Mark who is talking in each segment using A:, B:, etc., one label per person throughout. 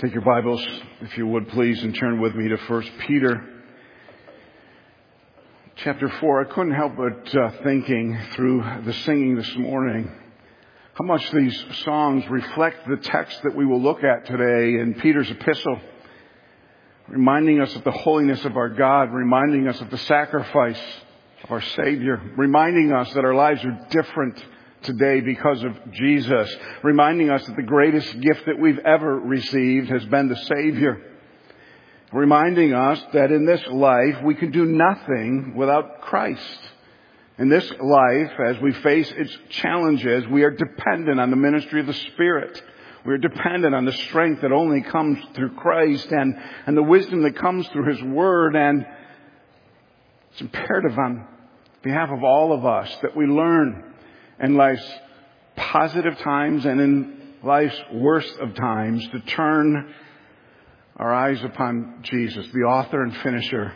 A: Take your Bibles, if you would please, and turn with me to 1 Peter chapter 4. I couldn't help but thinking through the singing this morning how much these songs reflect the text that we will look at today in Peter's epistle, reminding us of the holiness of our God, reminding us of the sacrifice of our Savior, reminding us that our lives are different today because of Jesus, reminding us that the greatest gift that we've ever received has been the Savior, reminding us that in this life we can do nothing without Christ. In this life, as we face its challenges, we are dependent on the ministry of the Spirit. We are dependent on the strength that only comes through Christ and the wisdom that comes through His Word. And it's imperative on behalf of all of us that we learn in life's positive times and in life's worst of times to turn our eyes upon Jesus, the author and finisher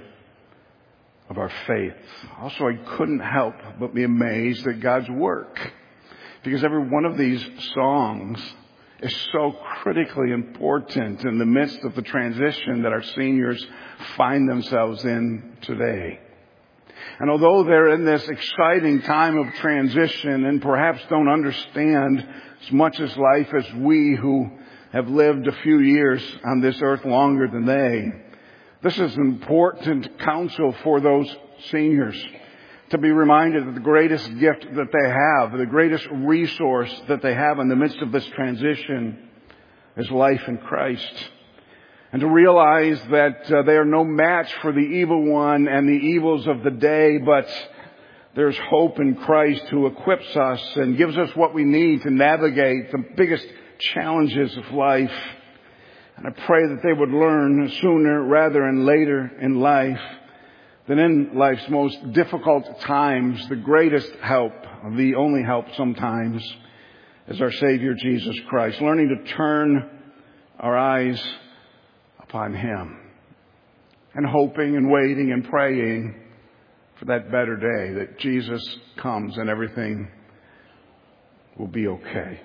A: of our faith. Also, I couldn't help but be amazed at God's work, because every one of these songs is so critically important in the midst of the transition that our seniors find themselves in today. And although they're in this exciting time of transition and perhaps don't understand as much as life as we who have lived a few years on this earth longer than they, this is important counsel for those seniors to be reminded that the greatest gift that they have, the greatest resource that they have in the midst of this transition is life in Christ. And to realize that they are no match for the evil one and the evils of the day, but there's hope in Christ who equips us and gives us what we need to navigate the biggest challenges of life. And I pray that they would learn sooner rather than later in life that in life's most difficult times, the greatest help, the only help sometimes, is our Savior Jesus Christ. Learning to turn our eyes upon Him and hoping and waiting and praying for that better day that Jesus comes and everything will be okay.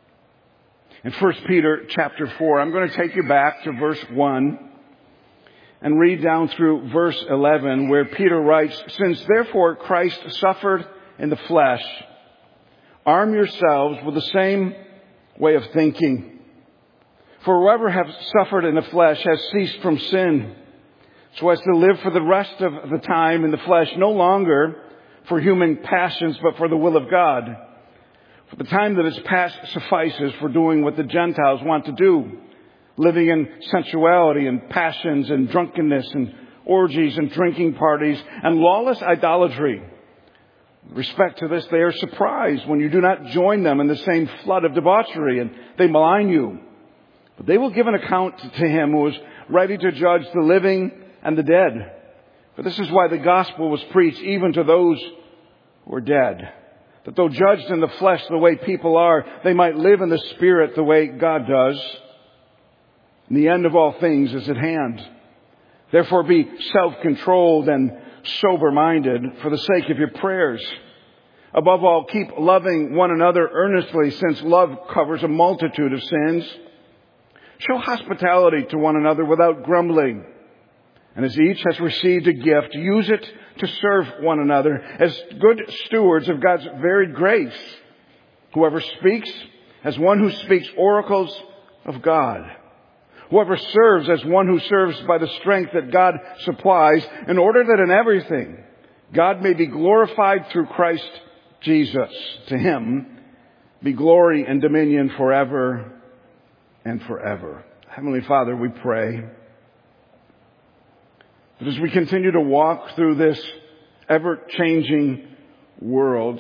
A: In 1 Peter chapter 4, I'm going to take you back to verse 1 and read down through verse 11, where Peter writes, "Since therefore Christ suffered in the flesh, arm yourselves with the same way of thinking. For whoever has suffered in the flesh has ceased from sin, so as to live for the rest of the time in the flesh, no longer for human passions, but for the will of God. For the time that is past suffices for doing what the Gentiles want to do, living in sensuality and passions and drunkenness and orgies and drinking parties and lawless idolatry. With respect to this, they are surprised when you do not join them in the same flood of debauchery, and they malign you. But they will give an account to Him who is ready to judge the living and the dead. For this is why the gospel was preached even to those who are dead, that though judged in the flesh the way people are, they might live in the Spirit the way God does. And the end of all things is at hand. Therefore be self-controlled and sober-minded for the sake of your prayers. Above all, keep loving one another earnestly, since love covers a multitude of sins. Show hospitality to one another without grumbling. And as each has received a gift, use it to serve one another as good stewards of God's varied grace. Whoever speaks, as one who speaks oracles of God. Whoever serves, as one who serves by the strength that God supplies, in order that in everything God may be glorified through Christ Jesus. To Him be glory and dominion forever and forever. Heavenly Father, we pray that as we continue to walk through this ever-changing world,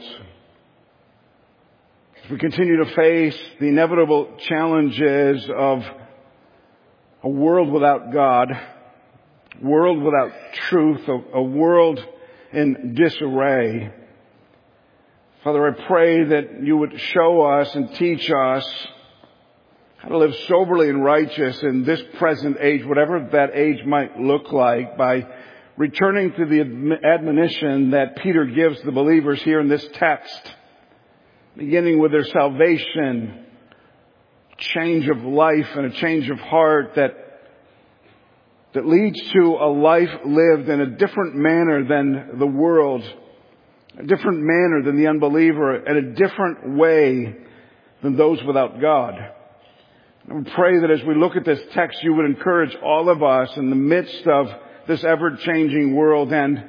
A: as we continue to face the inevitable challenges of a world without God, a world without truth, a world in disarray, Father, I pray that you would show us and teach us how to live soberly and righteous in this present age, whatever that age might look like, by returning to the admonition that Peter gives the believers here in this text, beginning with their salvation, change of life and a change of heart that leads to a life lived in a different manner than the world, a different manner than the unbeliever, and a different way than those without God. I would pray that as we look at this text, you would encourage all of us in the midst of this ever-changing world and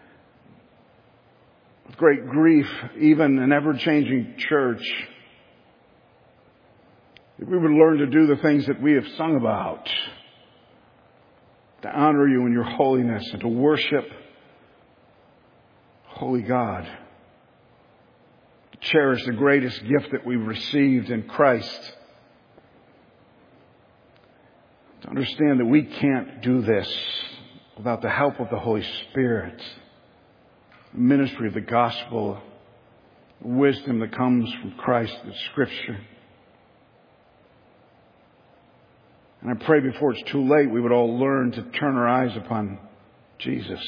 A: with great grief, even an ever-changing church, that we would learn to do the things that we have sung about, to honor you in your holiness and to worship holy God, to cherish the greatest gift that we've received in Christ, to understand that we can't do this without the help of the Holy Spirit, the ministry of the gospel, wisdom that comes from Christ, the Scripture. And I pray before it's too late, we would all learn to turn our eyes upon Jesus.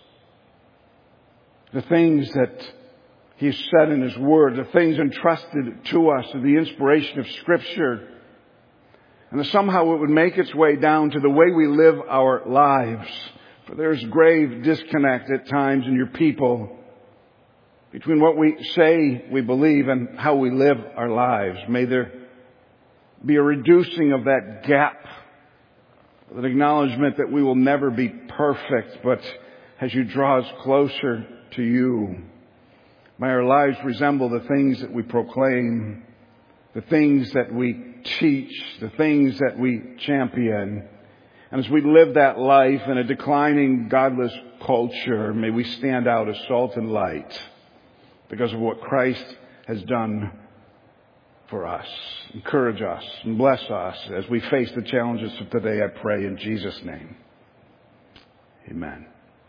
A: The things that He's said in His Word, the things entrusted to us through the inspiration of Scripture, and that somehow it would make its way down to the way we live our lives. For there's grave disconnect at times in your people between what we say we believe and how we live our lives. May there be a reducing of that gap, an acknowledgement that we will never be perfect, but as you draw us closer to you, may our lives resemble the things that we proclaim, the things that we teach, the things that we champion. And as we live that life in a declining, godless culture, may we stand out as salt and light because of what Christ has done for us. Encourage us and bless us as we face the challenges of today, I pray in Jesus' name. Amen.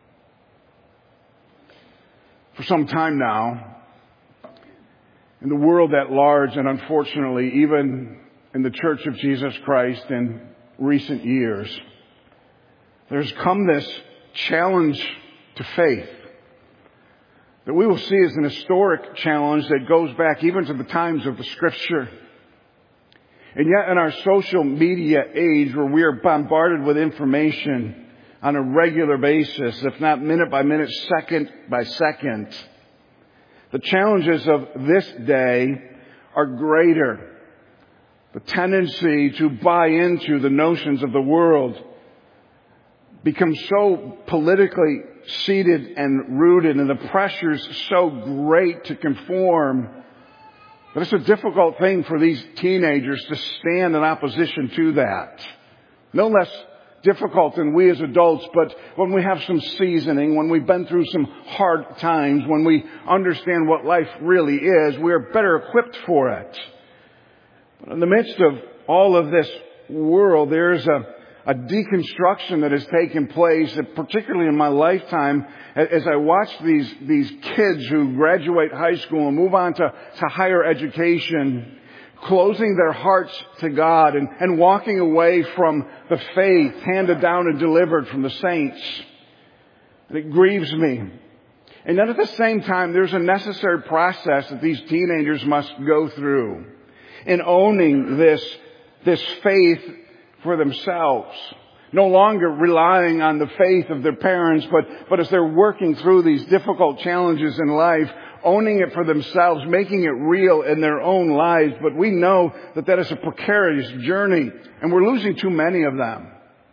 A: For some time now, in the world at large, and unfortunately even in the Church of Jesus Christ in recent years, there's come this challenge to faith that we will see as an historic challenge that goes back even to the times of the Scripture. And yet in our social media age, where we are bombarded with information on a regular basis, if not minute by minute, second by second, the challenges of this day are greater. The tendency to buy into the notions of the world becomes so politically seated and rooted, and the pressure's so great to conform that it's a difficult thing for these teenagers to stand in opposition to that. No less difficult than we as adults, but when we have some seasoning, when we've been through some hard times, when we understand what life really is, we are better equipped for it. But in the midst of all of this world, there's a deconstruction that has taken place, particularly in my lifetime, as I watch these kids who graduate high school and move on to higher education, closing their hearts to God and walking away from the faith handed down and delivered from the saints. And it grieves me. And yet at the same time, there's a necessary process that these teenagers must go through in owning this faith for themselves. No longer relying on the faith of their parents, but as they're working through these difficult challenges in life, owning it for themselves, making it real in their own lives. But we know that is a precarious journey, and we're losing too many of them.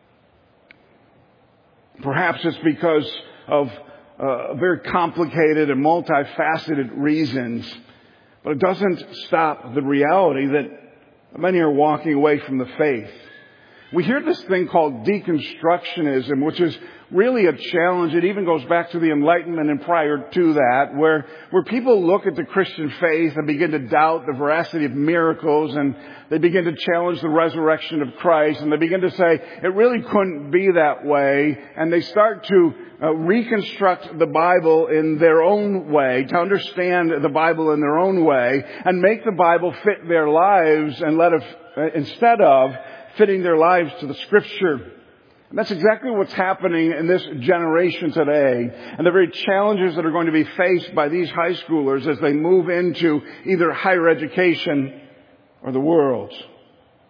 A: Perhaps it's because of very complicated and multifaceted reasons, but it doesn't stop the reality that many are walking away from the faith. We hear this thing called deconstructionism, which is really a challenge. It even goes back to the Enlightenment and prior to that, where people look at the Christian faith and begin to doubt the veracity of miracles, and they begin to challenge the resurrection of Christ, and they begin to say it really couldn't be that way, and they start to reconstruct the Bible in their own way, to understand the Bible in their own way, and make the Bible fit their lives, and instead of fitting their lives to the Scripture. And that's exactly what's happening in this generation today, and the very challenges that are going to be faced by these high schoolers as they move into either higher education or the world.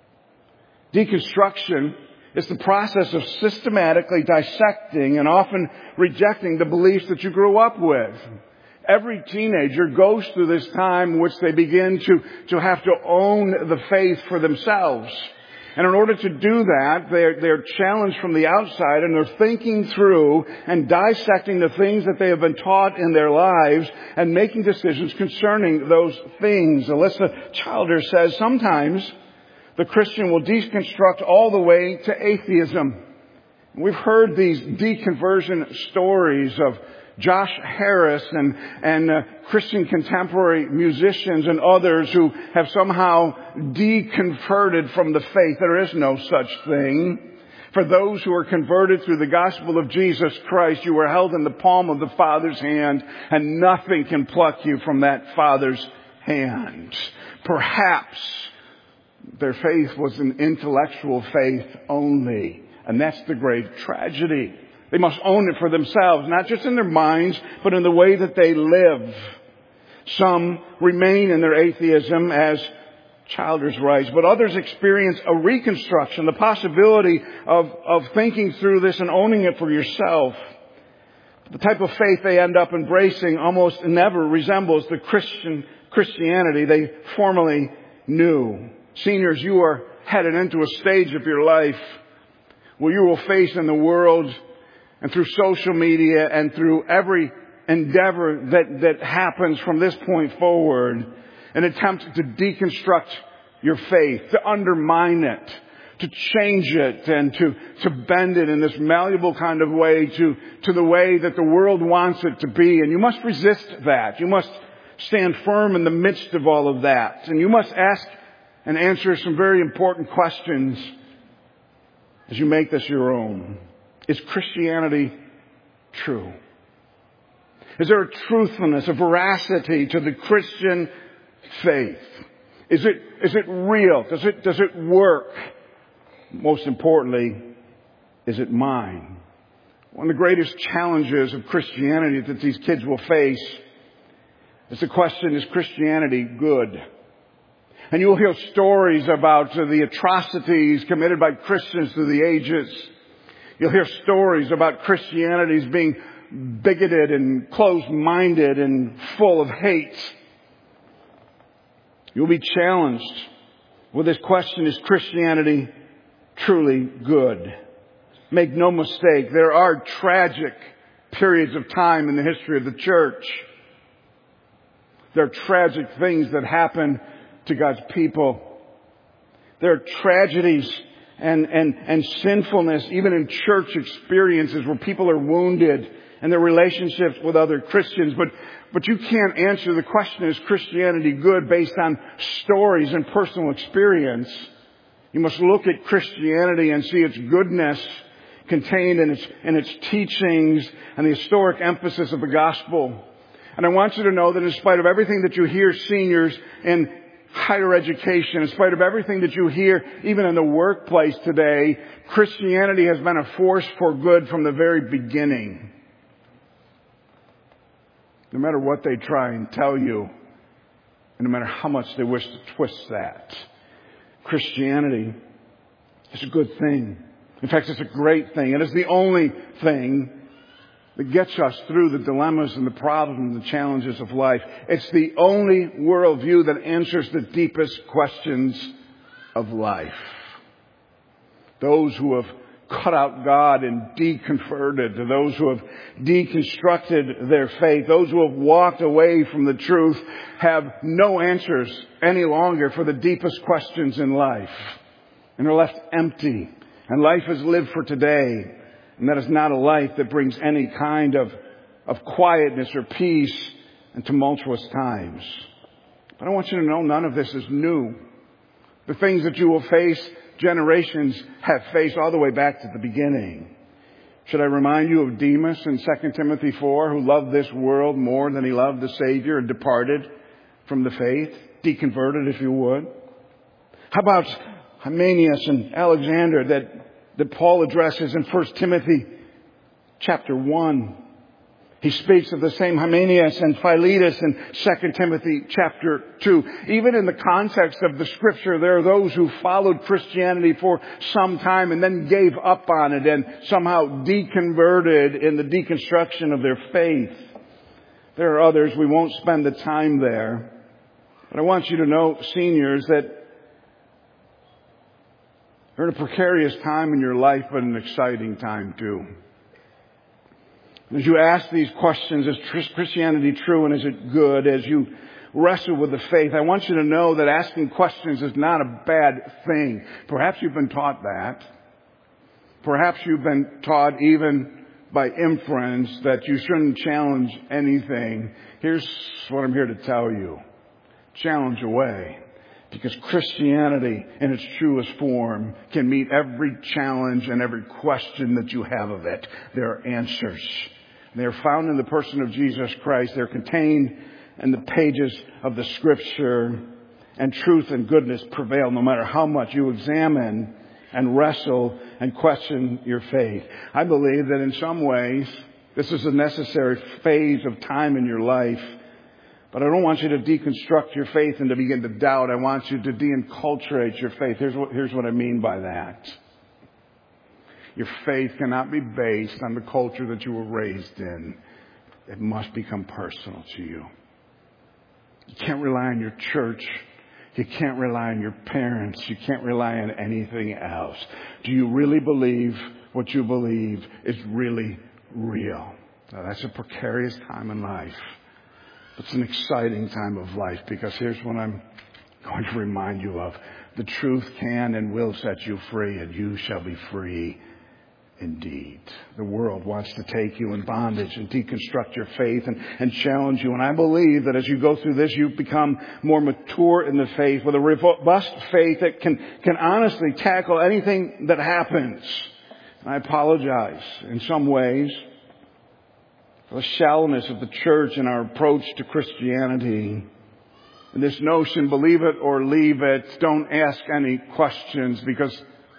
A: Deconstruction is the process of systematically dissecting and often rejecting the beliefs that you grew up with. Every teenager goes through this time in which they begin to have to own the faith for themselves. And in order to do that, they're challenged from the outside, and they're thinking through and dissecting the things that they have been taught in their lives and making decisions concerning those things. Alyssa Childer says, sometimes the Christian will deconstruct all the way to atheism. We've heard these deconversion stories of Josh Harris and Christian contemporary musicians and others who have somehow deconverted from the faith. There is no such thing. For those who are converted through the gospel of Jesus Christ, you are held in the palm of the Father's hand, and nothing can pluck you from that Father's hand. Perhaps their faith was an intellectual faith only, and that's the great tragedy. They must own it for themselves, not just in their minds, but in the way that they live. Some remain in their atheism, as Childers writes, but others experience a reconstruction, the possibility of thinking through this and owning it for yourself. The type of faith they end up embracing almost never resembles the Christianity they formerly knew. Seniors, you are headed into a stage of your life where you will face in the world and through social media and through every endeavor that happens from this point forward, an attempt to deconstruct your faith, to undermine it, to change it, and to bend it in this malleable kind of way to the way that the world wants it to be. And you must resist that. You must stand firm in the midst of all of that. And you must ask and answer some very important questions as you make this your own. Is Christianity true? Is there a truthfulness, a veracity to the Christian faith? Is it real? Does it work? Most importantly, is it mine? One of the greatest challenges of Christianity that these kids will face is the question, is Christianity good? And you'll hear stories about the atrocities committed by Christians through the ages. You'll hear stories about Christianity's being bigoted and closed-minded and full of hate. You'll be challenged with this question, is Christianity truly good? Make no mistake, there are tragic periods of time in the history of the church. There are tragic things that happen to God's people. There are tragedies and sinfulness, even in church experiences where people are wounded in their relationships with other Christians. But you can't answer the question, is Christianity good, based on stories and personal experience. You must look at Christianity and see its goodness contained in its teachings and the historic emphasis of the gospel. And I want you to know that in spite of everything that you hear, seniors, in higher education, in spite of everything that you hear even in the workplace today, Christianity has been a force for good from the very beginning. No matter what they try and tell you, and no matter how much they wish to twist that, Christianity is a good thing. In fact, it's a great thing. It is the only thing that gets us through the dilemmas and the problems and the challenges of life. It's the only worldview that answers the deepest questions of life. Those who have cut out God and deconverted, to those who have deconstructed their faith, those who have walked away from the truth, have no answers any longer for the deepest questions in life. And are left empty. And life is lived for today. And that is not a life that brings any kind of quietness or peace in tumultuous times. But I want you to know none of this is new. The things that you will face, generations have faced all the way back to the beginning. Should I remind you of Demas in 2 Timothy 4, who loved this world more than he loved the Savior and departed from the faith, deconverted if you would? How about Hymenaeus and Alexander that Paul addresses in 1 Timothy chapter 1. He speaks of the same Hymenaeus and Philetus in 2 Timothy chapter 2. Even in the context of the Scripture, there are those who followed Christianity for some time and then gave up on it and somehow deconverted in the deconstruction of their faith. There are others, we won't spend the time there. But I want you to know, seniors, that you're in a precarious time in your life, but an exciting time too. As you ask these questions, is Christianity true and is it good? As you wrestle with the faith, I want you to know that asking questions is not a bad thing. Perhaps you've been taught that. Perhaps you've been taught even by inference that you shouldn't challenge anything. Here's what I'm here to tell you. Challenge away. Because Christianity in its truest form can meet every challenge and every question that you have of it. There are answers. They are found in the person of Jesus Christ. They're contained in the pages of the Scripture. And truth and goodness prevail no matter how much you examine and wrestle and question your faith. I believe that in some ways this is a necessary phase of time in your life. But I don't want you to deconstruct your faith and to begin to doubt. I want you to de-enculturate your faith. Here's what I mean by that. Your faith cannot be based on the culture that you were raised in. It must become personal to you. You can't rely on your church. You can't rely on your parents. You can't rely on anything else. Do you really believe what you believe is really real? Now, that's a precarious time in life. It's an exciting time of life because here's what I'm going to remind you of. The truth can and will set you free, and you shall be free indeed. The world wants to take you in bondage and deconstruct your faith and challenge you. And I believe that as you go through this, you become more mature in the faith with a robust faith that can honestly tackle anything that happens. And I apologize in some ways for the shallowness of the church and our approach to Christianity. And this notion, believe it or leave it, don't ask any questions, because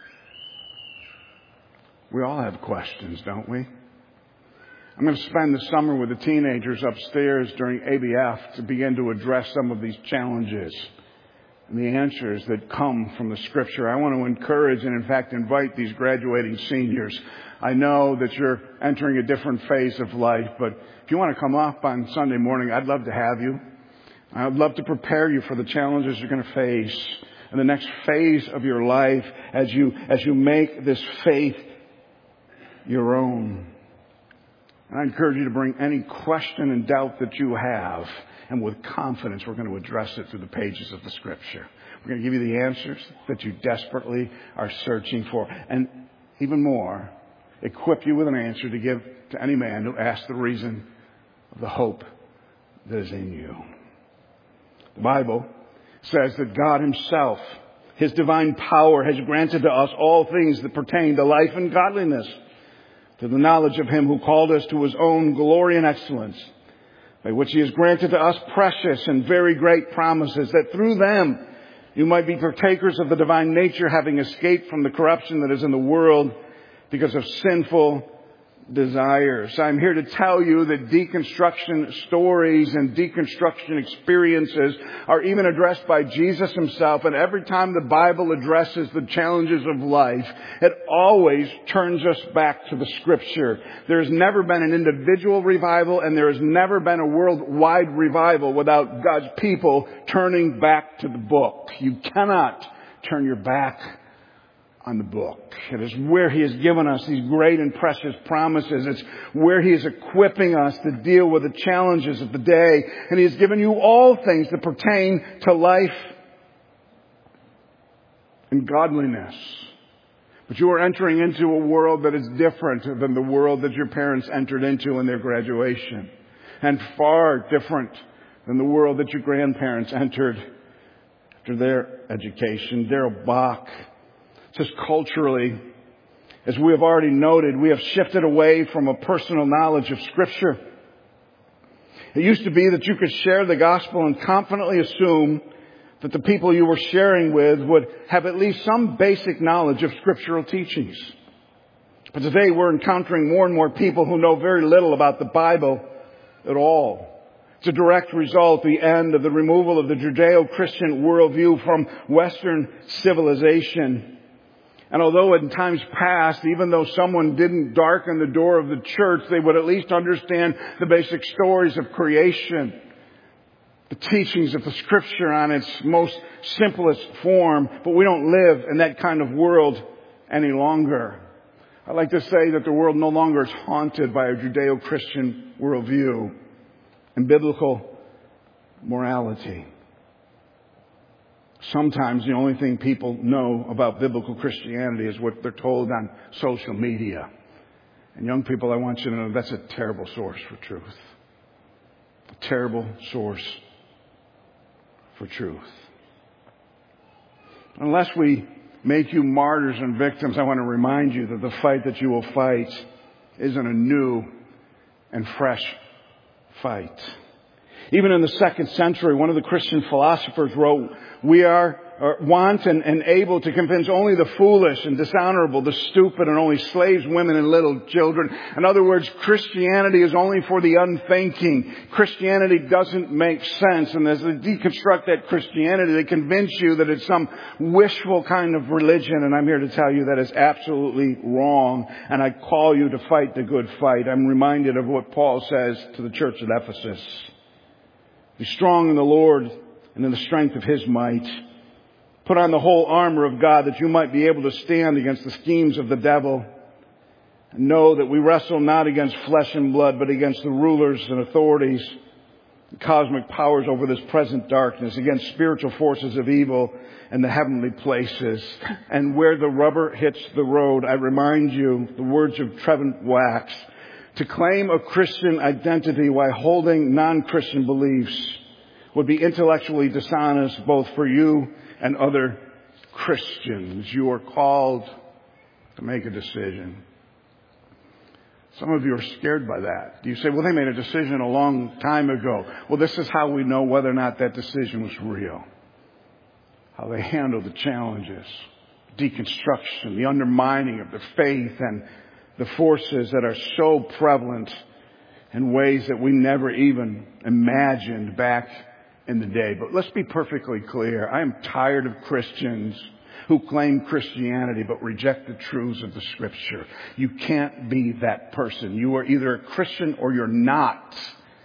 A: we all have questions, don't we? I'm going to spend the summer with the teenagers upstairs during ABF to begin to address some of these challenges and the answers that come from the Scripture. I want to encourage and in fact invite these graduating seniors. I know that you're entering a different phase of life, but if you want to come up on Sunday morning, I'd love to have you. I'd love to prepare you for the challenges you're going to face in the next phase of your life as you make this faith your own. And I encourage you to bring any question and doubt that you have, and with confidence we're going to address it through the pages of the Scripture. We're going to give you the answers that you desperately are searching for, and even more, equip you with an answer to give to any man who asks the reason of the hope that is in you. The Bible says that God Himself, His divine power, has granted to us all things that pertain to life and godliness, to the knowledge of Him who called us to His own glory and excellence, by which He has granted to us precious and very great promises, that through them you might be partakers of the divine nature, having escaped from the corruption that is in the world because of sinful desires. I'm here to tell you that deconstruction stories and deconstruction experiences are even addressed by Jesus Himself. And every time the Bible addresses the challenges of life, it always turns us back to the Scripture. There has never been an individual revival, and there has never been a worldwide revival without God's people turning back to the book. You cannot turn your back on the book. It is where He has given us these great and precious promises. It's where He is equipping us to deal with the challenges of the day. And He has given you all things that pertain to life and godliness. But you are entering into a world that is different than the world that your parents entered into in their graduation, and far different than the world that your grandparents entered after their education. Darrell Bach says culturally, as we have already noted, we have shifted away from a personal knowledge of Scripture. It used to be that you could share the gospel and confidently assume that the people you were sharing with would have at least some basic knowledge of scriptural teachings. But today we're encountering more and more people who know very little about the Bible, at all. It's a direct result, the end of the removal of the Judeo-Christian worldview from Western civilization. And although in times past, even though someone didn't darken the door of the church, they would at least understand the basic stories of creation, the teachings of the Scripture on its most simplest form. But we don't live in that kind of world any longer. I like to say that the world no longer is haunted by a Judeo-Christian worldview and biblical morality. Sometimes the only thing people know about biblical Christianity is what they're told on social media. And young people, I want you to know that's a terrible source for truth. A terrible source for truth. Unless we make you martyrs and victims, I want to remind you that the fight that you will fight isn't a new and fresh fight. Even in the 2nd century, one of the Christian philosophers wrote, we are want and able to convince only the foolish and dishonorable, the stupid, and only slaves, women, and little children. In other words, Christianity is only for the unthinking. Christianity doesn't make sense. And as they deconstruct that Christianity, they convince you that it's some wishful kind of religion. And I'm here to tell you that is absolutely wrong. And I call you to fight the good fight. I'm reminded of what Paul says to the church at Ephesus. Be strong in the Lord and in the strength of His might. Put on the whole armor of God that you might be able to stand against the schemes of the devil. And know that we wrestle not against flesh and blood, but against the rulers and authorities, the cosmic powers over this present darkness, against spiritual forces of evil in the heavenly places. And where the rubber hits the road, I remind you the words of Trevin Wax. To claim a Christian identity while holding non-Christian beliefs would be intellectually dishonest both for you and other Christians. You are called to make a decision. Some of you are scared by that. You say, well, they made a decision a long time ago. Well, this is how we know whether or not that decision was real. How they handle the challenges, deconstruction, the undermining of the faith, and the forces that are so prevalent in ways that we never even imagined back in the day. But let's be perfectly clear. I am tired of Christians who claim Christianity but reject the truths of the Scripture. You can't be that person. You are either a Christian or you're not.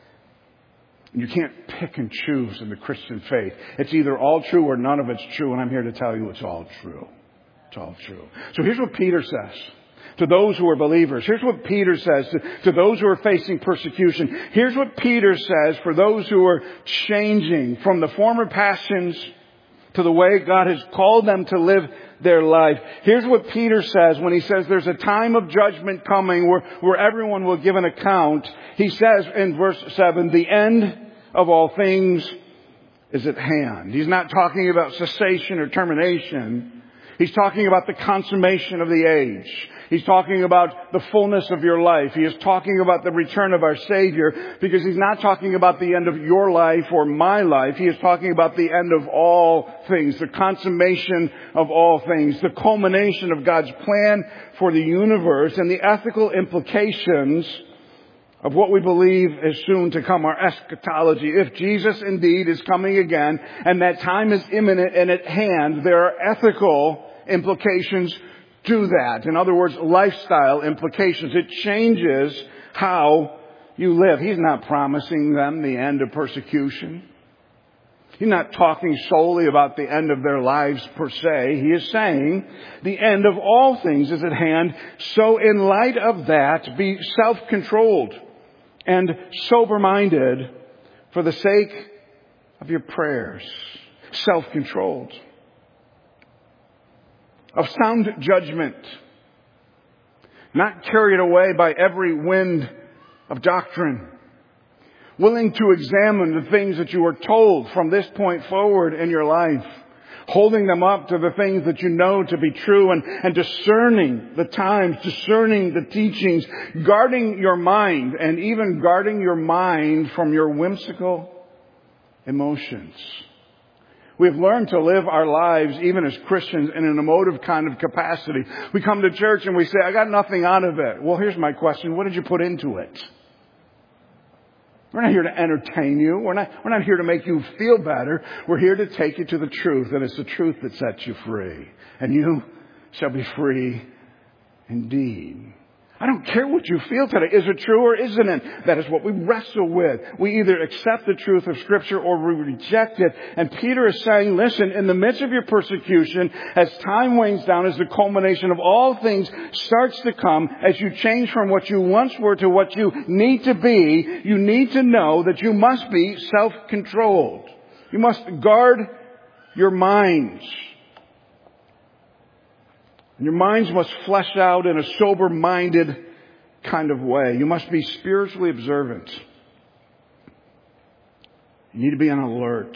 A: You can't pick and choose in the Christian faith. It's either all true or none of it's true, and I'm here to tell you it's all true. It's all true. So here's what Peter says to those who are believers. Here's what Peter says to those who are facing persecution. Here's what Peter says for those who are changing from the former passions to the way God has called them to live their life. Here's what Peter says when he says there's a time of judgment coming where everyone will give an account. He says in verse 7, the end of all things is at hand. He's not talking about cessation or termination. He's talking about the consummation of the age. He's talking about the fullness of your life. He is talking about the return of our Savior, because He's not talking about the end of your life or my life. He is talking about the end of all things, the consummation of all things, the culmination of God's plan for the universe, and the ethical implications of what we believe is soon to come, our eschatology. If Jesus indeed is coming again, and that time is imminent and at hand, there are ethical implications to that. In other words, lifestyle implications. It changes how you live. He's not promising them the end of persecution. He's not talking solely about the end of their lives per se. He is saying the end of all things is at hand. So in light of that, be self-controlled and sober-minded for the sake of your prayers. Self-controlled. Of sound judgment. Not carried away by every wind of doctrine. Willing to examine the things that you are told from this point forward in your life. Holding them up to the things that you know to be true, and discerning the times, discerning the teachings, guarding your mind, and even guarding your mind from your whimsical emotions. We've learned to live our lives, even as Christians, in an emotive kind of capacity. We come to church and we say, I got nothing out of it. Well, here's my question. What did you put into it? We're not here to entertain you. We're not here to make you feel better. We're here to take you to the truth, and it's the truth that sets you free. And you shall be free indeed. I don't care what you feel today. Is it true or isn't it? That is what we wrestle with. We either accept the truth of Scripture or we reject it. And Peter is saying, listen, in the midst of your persecution, as time wanes down, as the culmination of all things starts to come, as you change from what you once were to what you need to be, you need to know that you must be self-controlled. You must guard your minds. And your minds must flesh out in a sober-minded kind of way. You must be spiritually observant. You need to be on alert.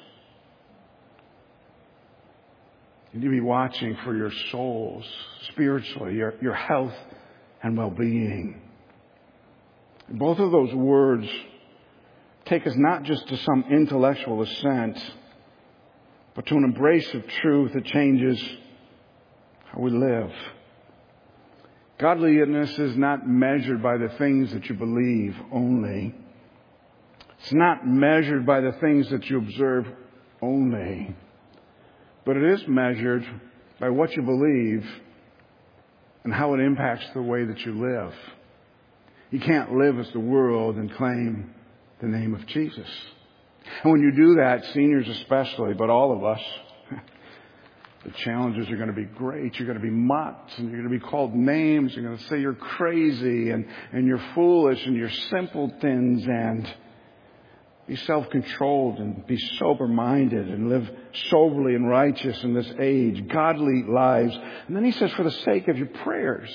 A: You need to be watching for your souls spiritually, your health and well-being. Both of those words take us not just to some intellectual assent, but to an embrace of truth that changes how we live. Godliness is not measured by the things that you believe only. It's not measured by the things that you observe only. But it is measured by what you believe and how it impacts the way that you live. You can't live as the world and claim the name of Jesus. And when you do that, seniors especially, but all of us, the challenges are going to be great. You're going to be mocked and you're going to be called names. You're going to say you're crazy and you're foolish and you're simpletons, and be self-controlled and be sober-minded and live soberly and righteous in this age, godly lives. And then he says, for the sake of your prayers.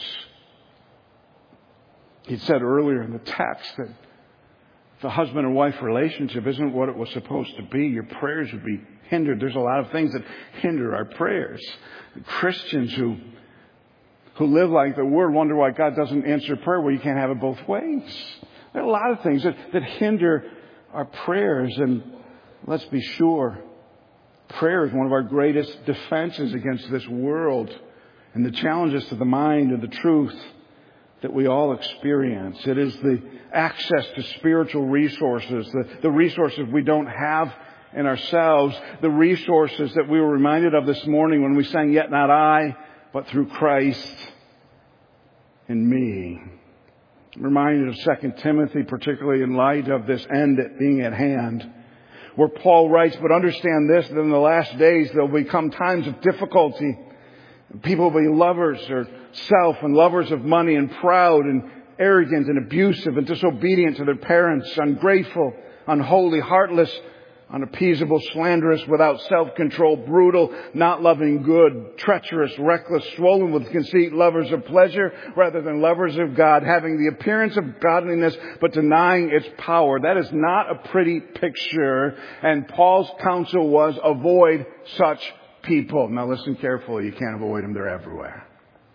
A: He said earlier in the text that the husband and wife relationship isn't what it was supposed to be. Your prayers would be hindered. There's a lot of things that hinder our prayers. Christians who live like the Word wonder why God doesn't answer prayer. Well, you can't have it both ways. There are a lot of things that hinder our prayers. And let's be sure, prayer is one of our greatest defenses against this world and the challenges to the mind and the truth that we all experience. It is the access to spiritual resources, the resources we don't have in ourselves, the resources that we were reminded of this morning when we sang, "Yet not I, but through Christ in me." I'm reminded of 2 Timothy, particularly in light of this end being at hand, where Paul writes, "But understand this, that in the last days there will become times of difficulty. People will be lovers or self and lovers of money and proud and arrogant and abusive and disobedient to their parents, ungrateful, unholy, heartless, unappeasable, slanderous, without self-control, brutal, not loving good, treacherous, reckless, swollen with conceit, lovers of pleasure rather than lovers of God, having the appearance of godliness but denying its power." That is not a pretty picture. And Paul's counsel was, avoid such people. Now listen carefully. You can't avoid them. They're everywhere.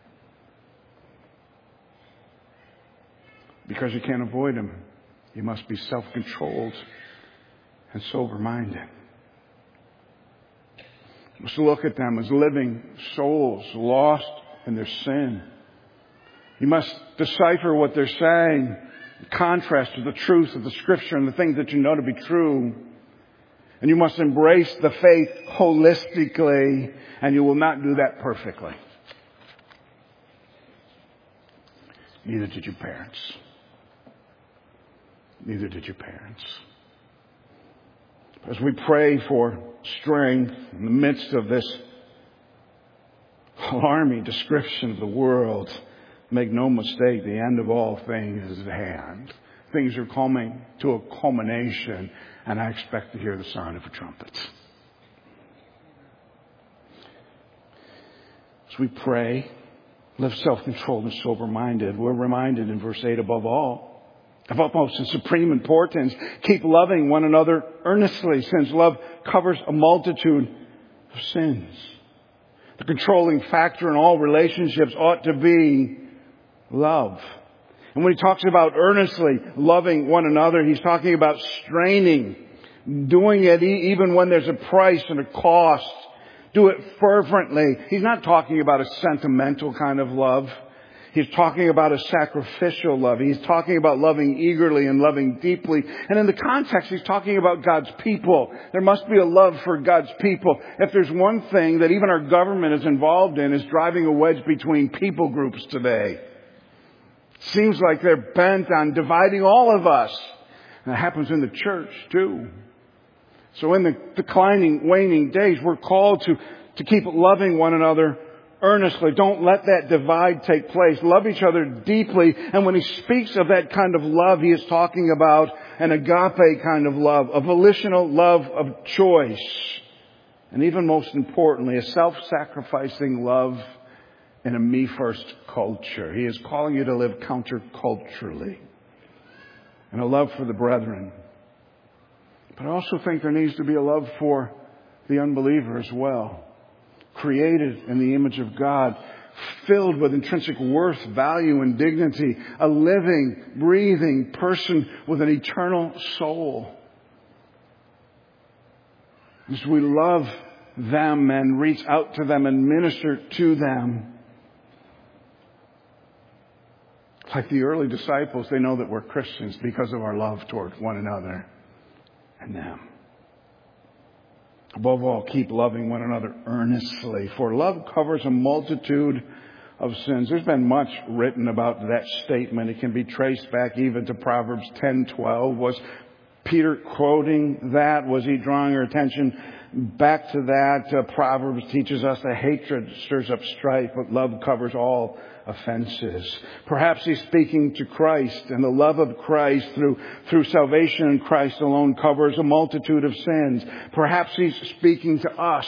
A: Because you can't avoid them, you must be self-controlled and sober-minded. You must look at them as living souls lost in their sin. You must decipher what they're saying in contrast to the truth of the Scripture and the things that you know to be true. And you must embrace the faith holistically, and you will not do that perfectly. Neither did your parents. Neither did your parents. As we pray for strength in the midst of this alarming description of the world, make no mistake, the end of all things is at hand. Things are coming to a culmination, and I expect to hear the sound of a trumpet. As we pray, live self-controlled and sober-minded. We're reminded in verse 8, above all, of utmost and supreme importance, keep loving one another earnestly, since love covers a multitude of sins. The controlling factor in all relationships ought to be love. And when he talks about earnestly loving one another, he's talking about straining, doing it even when there's a price and a cost. Do it fervently. He's not talking about a sentimental kind of love. He's talking about a sacrificial love. He's talking about loving eagerly and loving deeply. And in the context, he's talking about God's people. There must be a love for God's people. If there's one thing that even our government is involved in, is driving a wedge between people groups today. Seems like they're bent on dividing all of us. And that happens in the church too. So in the declining, waning days, we're called to keep loving one another earnestly. Don't let that divide take place. Love each other deeply. And when he speaks of that kind of love, he is talking about an agape kind of love, a volitional love of choice. And even most importantly, a self-sacrificing love in a me-first culture. He is calling you to live counterculturally. And a love for the brethren. But I also think there needs to be a love for the unbeliever as well. Created in the image of God, filled with intrinsic worth, value, and dignity. A living, breathing person with an eternal soul. As we love them and reach out to them and minister to them. Like the early disciples, they know that we're Christians because of our love toward one another and them. Above all, keep loving one another earnestly, for love covers a multitude of sins. There's been much written about that statement. It can be traced back even to Proverbs 10:12. Was Peter quoting that? Was he drawing our attention back to that? Proverbs teaches us that hatred stirs up strife, but love covers all offenses. Perhaps he's speaking to Christ, and the love of Christ through salvation in Christ alone covers a multitude of sins. Perhaps he's speaking to us,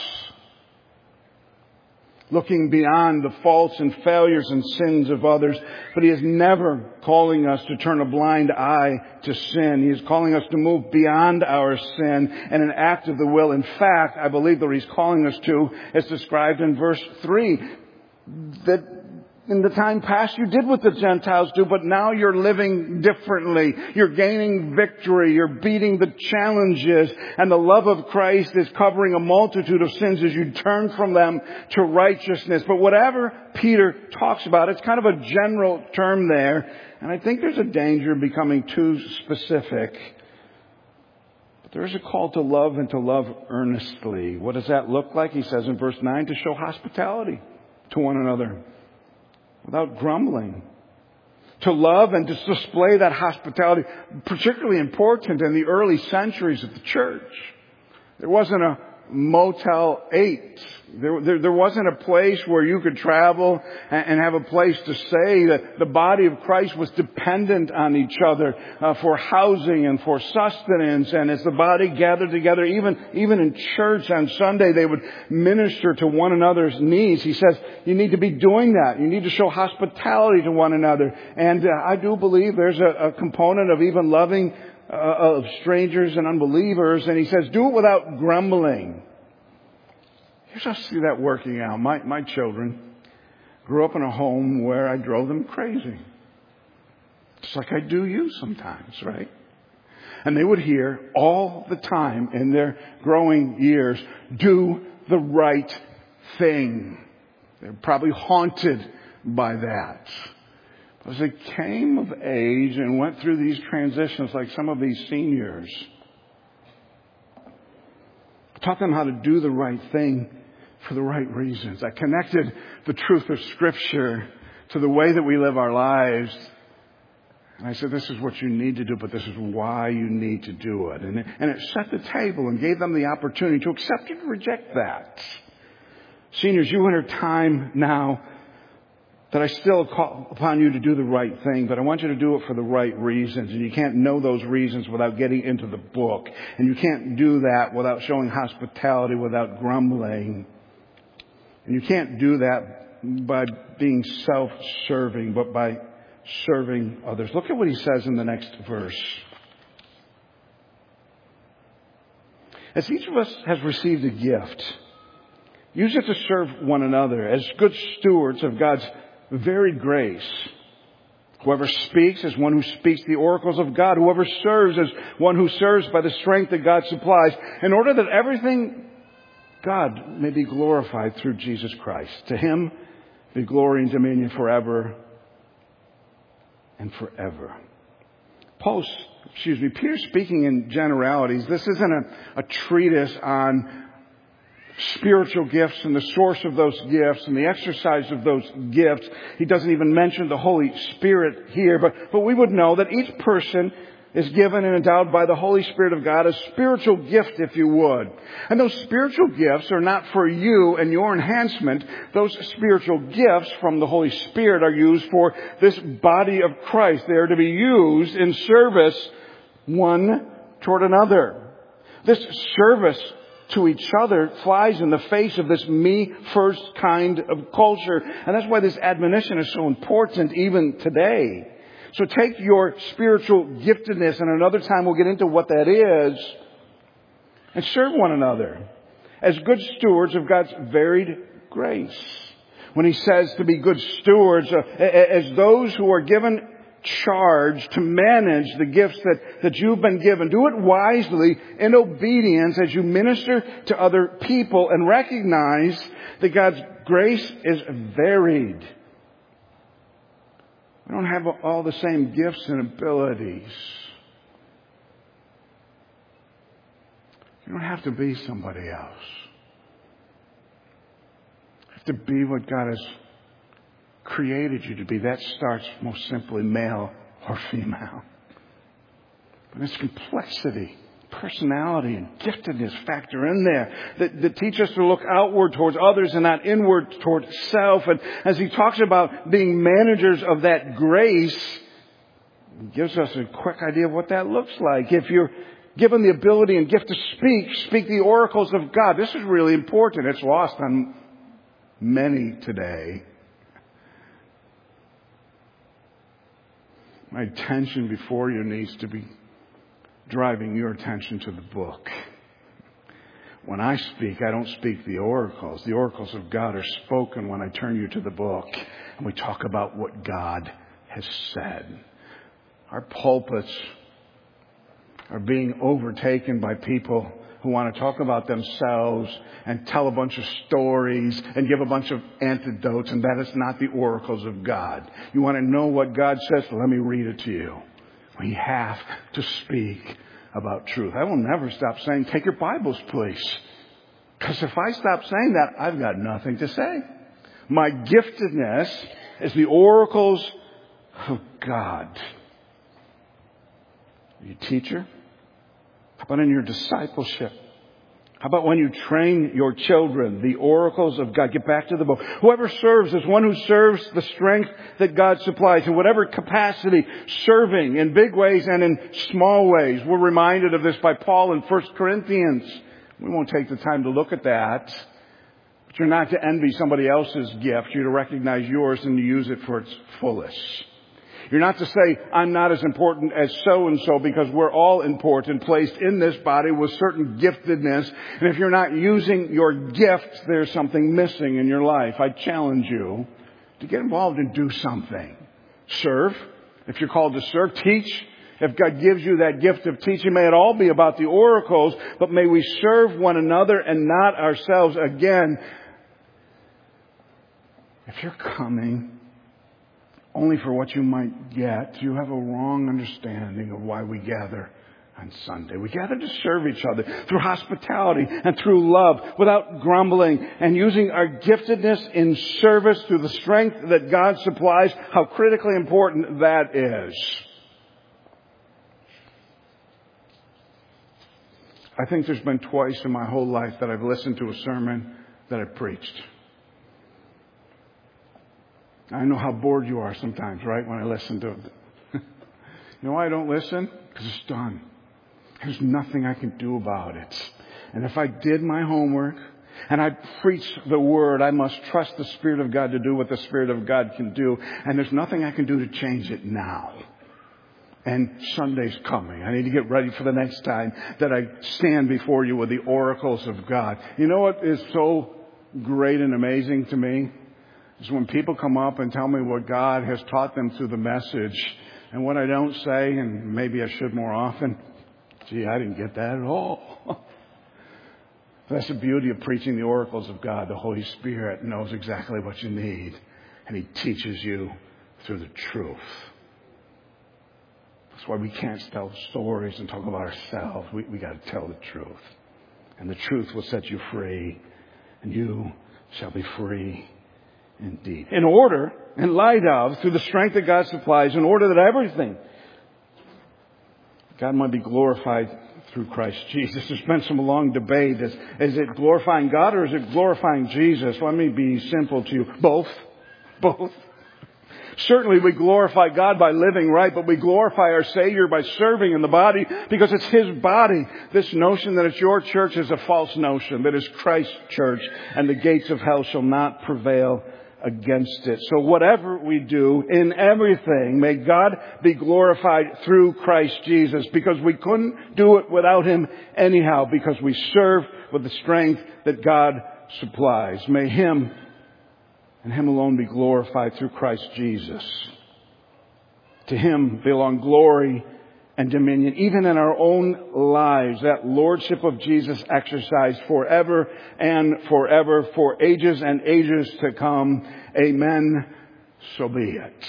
A: looking beyond the faults and failures and sins of others. But he is never calling us to turn a blind eye to sin. He is calling us to move beyond our sin and an act of the will. In fact, I believe that what he's calling us to is described in verse 3. That in the time past you did what the Gentiles do, but now you're living differently. You're gaining victory. You're beating the challenges. And the love of Christ is covering a multitude of sins as you turn from them to righteousness. But whatever Peter talks about, it's kind of a general term there. And I think there's a danger of becoming too specific. But there is a call to love and to love earnestly. What does that look like? He says in verse 9, to show hospitality to one another without grumbling. To love and to display that hospitality, particularly important in the early centuries of the church. There wasn't a Motel 8. There wasn't a place where you could travel and have a place to stay. The body of Christ was dependent on each other for housing and for sustenance. And as the body gathered together, even in church on Sunday, they would minister to one another's needs. He says, you need to be doing that. You need to show hospitality to one another. And I do believe there's a component of even loving of strangers and unbelievers. And he says, do it without grumbling. Here's how I see that working out. My children grew up in a home where I drove them crazy. Just like I do you sometimes, right? And they would hear all the time in their growing years, do the right thing. They're probably haunted by that. As they came of age and went through these transitions like some of these seniors, I taught them how to do the right thing for the right reasons. I connected the truth of Scripture to the way that we live our lives. And I said, this is what you need to do, but this is why you need to do it. And it set the table and gave them the opportunity to accept or reject that. Seniors, you enter time now that I still call upon you to do the right thing, but I want you to do it for the right reasons. And you can't know those reasons without getting into the book. And you can't do that without showing hospitality, without grumbling. And you can't do that by being self-serving, but by serving others. Look at what he says in the next verse. As each of us has received a gift, use it to serve one another as good stewards of God's varied grace. Whoever speaks is one who speaks the oracles of God. Whoever serves is one who serves by the strength that God supplies, in order that everything God may be glorified through Jesus Christ. To Him be glory and dominion forever and forever. Peter's speaking in generalities. This isn't a treatise on spiritual gifts and the source of those gifts and the exercise of those gifts. He doesn't even mention the Holy Spirit here, but we would know that each person is given and endowed by the Holy Spirit of God a spiritual gift, if you would. And those spiritual gifts are not for you and your enhancement. Those spiritual gifts from the Holy Spirit are used for this body of Christ. They are to be used in service one toward another. This service to each other flies in the face of this me first kind of culture. And that's why this admonition is so important even today. So take your spiritual giftedness, and another time we'll get into what that is, and serve one another as good stewards of God's varied grace. When he says to be good stewards, as those who are given charge to manage the gifts that you've been given, do it wisely in obedience as you minister to other people and recognize that God's grace is varied. We don't have all the same gifts and abilities. You don't have to be somebody else. You have to be what God has created you to be. That starts most simply male or female. But it's complexity, personality, and giftedness factor in there that teach us to look outward towards others and not inward towards self. And as he talks about being managers of that grace, he gives us a quick idea of what that looks like. If you're given the ability and gift to speak the oracles of God. This is really important. It's lost on many today. My attention before you needs to be driving your attention to the book. When I speak, I don't speak the oracles. The oracles of God are spoken when I turn you to the book and we talk about what God has said. Our pulpits are being overtaken by people who want to talk about themselves and tell a bunch of stories and give a bunch of anecdotes, and that is not the oracles of God. You want to know what God says? Let me read it to you. We have to speak about truth. I will never stop saying, take your Bibles, please. Because if I stop saying that, I've got nothing to say. My giftedness is the oracles of God. Are you a teacher? How about in your discipleship? How about when you train your children, the oracles of God? Get back to the book. Whoever serves is one who serves the strength that God supplies in whatever capacity, serving in big ways and in small ways. We're reminded of this by Paul in 1 Corinthians. We won't take the time to look at that. But you're not to envy somebody else's gift. You're to recognize yours and to use it for its fullest. You're not to say, I'm not as important as so-and-so, because we're all important, placed in this body with certain giftedness. And if you're not using your gift, there's something missing in your life. I challenge you to get involved and do something. Serve. If you're called to serve, teach. If God gives you that gift of teaching, may it all be about the oracles, but may we serve one another and not ourselves. Again, if you're coming only for what you might get, you have a wrong understanding of why we gather on Sunday. We gather to serve each other through hospitality and through love, without grumbling, and using our giftedness in service through the strength that God supplies. How critically important that is. I think there's been twice in my whole life that I've listened to a sermon that I preached. I know how bored you are sometimes, right, when I listen to it. You know why I don't listen? Because it's done. There's nothing I can do about it. And if I did my homework and I preached the Word, I must trust the Spirit of God to do what the Spirit of God can do. And there's nothing I can do to change it now. And Sunday's coming. I need to get ready for the next time that I stand before you with the oracles of God. You know what is so great and amazing to me? Is when people come up and tell me what God has taught them through the message, and what I don't say, and maybe I should more often, gee, I didn't get that at all. That's the beauty of preaching the oracles of God. The Holy Spirit knows exactly what you need, and He teaches you through the truth. That's why we can't tell stories and talk about ourselves. We got to tell the truth. And the truth will set you free. And you shall be free indeed. In light of, through the strength that God supplies, in order that everything, God might be glorified through Christ Jesus. There's been some long debate. Is it glorifying God or is it glorifying Jesus? Let me be simple to you. Both. Certainly we glorify God by living right, but we glorify our Savior by serving in the body because it's His body. This notion that it's your church is a false notion. That is Christ's church, and the gates of hell shall not prevail against it. So whatever we do in everything, may God be glorified through Christ Jesus, because we couldn't do it without Him anyhow, because we serve with the strength that God supplies. May Him and Him alone be glorified through Christ Jesus. To Him belong glory and dominion, even in our own lives. That lordship of Jesus exercised forever and forever, for ages and ages to come. Amen. So be it.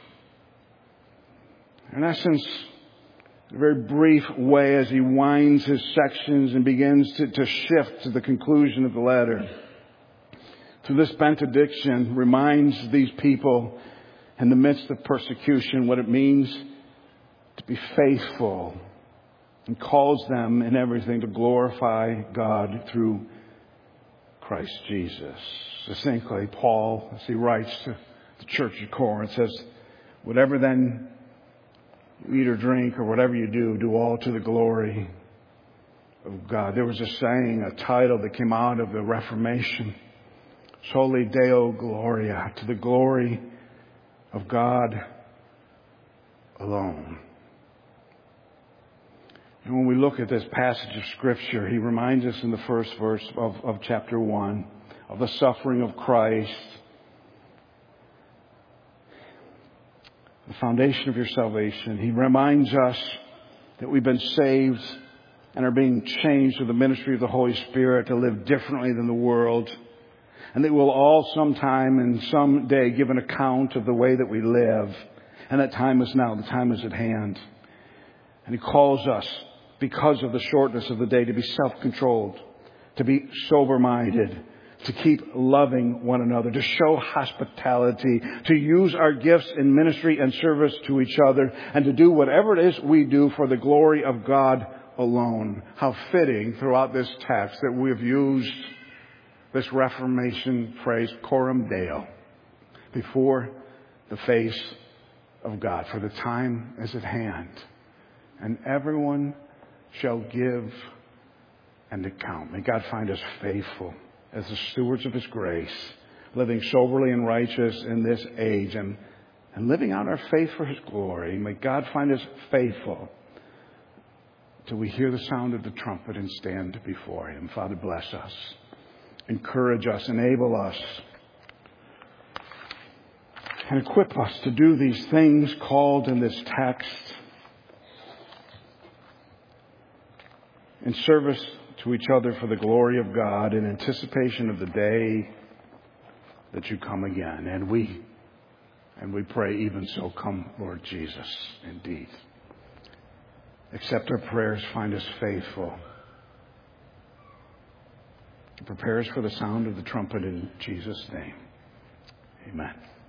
A: In essence, in a very brief way, as he winds his sections and begins to shift to the conclusion of the letter, through this benediction, reminds these people in the midst of persecution what it means to be faithful, and calls them in everything to glorify God through Christ Jesus. Succinctly, Paul, as he writes to the church of Corinth, says, whatever then you eat or drink or whatever you do, do all to the glory of God. There was a saying, a title that came out of the Reformation, Soli Deo Gloria, to the glory of God alone. And when we look at this passage of Scripture, he reminds us in the first verse of chapter 1 of the suffering of Christ, the foundation of your salvation. He reminds us that we've been saved and are being changed through the ministry of the Holy Spirit to live differently than the world, and that we'll all sometime and someday give an account of the way that we live. And that time is now. The time is at hand. And he calls us, because of the shortness of the day, to be self-controlled, to be sober-minded, to keep loving one another, to show hospitality, to use our gifts in ministry and service to each other, and to do whatever it is we do for the glory of God alone. How fitting throughout this text that we have used this Reformation phrase, coram Deo, before the face of God, for the time is at hand, and everyone shall give an account. May God find us faithful as the stewards of His grace, living soberly and righteous in this age, and living out our faith for His glory. May God find us faithful till we hear the sound of the trumpet and stand before Him. Father, bless us. Encourage us, enable us, and equip us to do these things called in this text in service to each other for the glory of God, in anticipation of the day that you come again. And we pray, even so, come, Lord Jesus, indeed. Accept our prayers, find us faithful. Prepare us for the sound of the trumpet in Jesus' name. Amen.